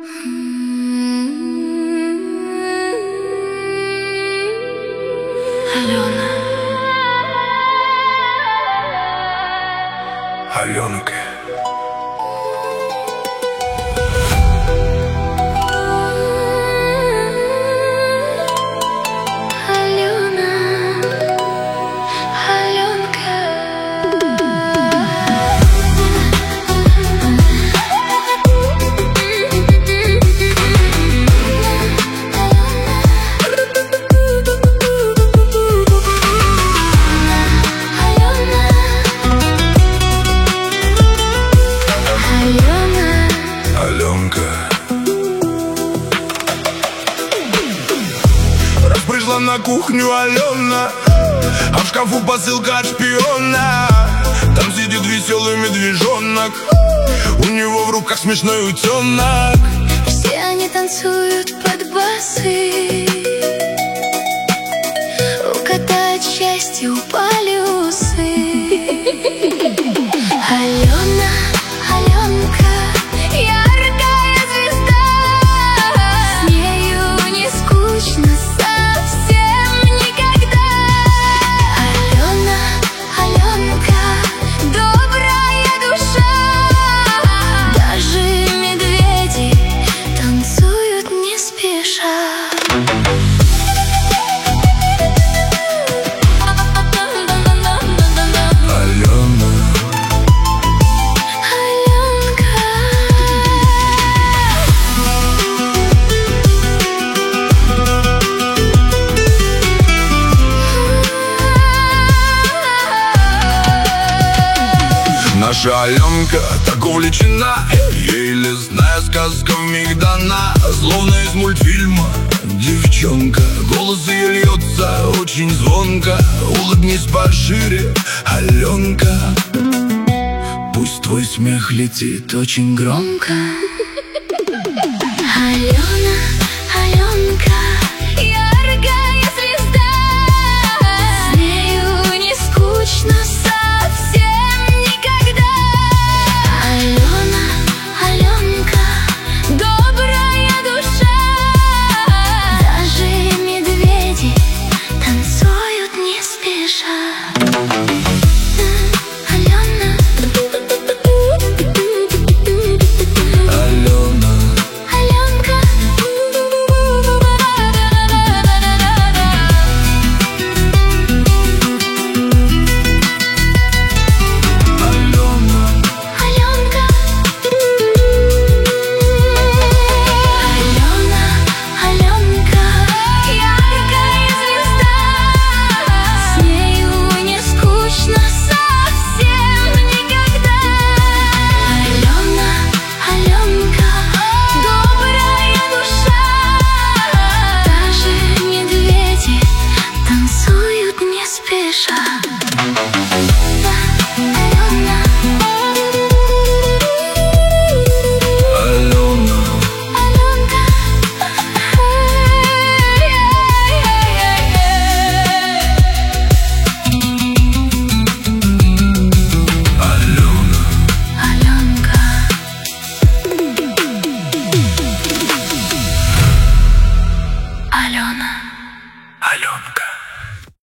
Алена. Аленка. Пришла на кухню Алена, а в шкафу посылка от шпиона. Там сидит веселый медвежонок, у него в руках смешной утенок. Все они танцуют под басы, у кота от счастья упали усы. Алена, Аленка, яркая звезда, с нею не скучно совсем никогда. Алена, Аленка, добрая душа, даже медведи танцуют не спеша. Наша Аленка так увлечена, ей лесная сказка вмиг дана. Словно из мультфильма девчонка, голос ее льется очень звонко. Улыбнись пошире, Аленка, пусть твой смех летит очень громко. Алена.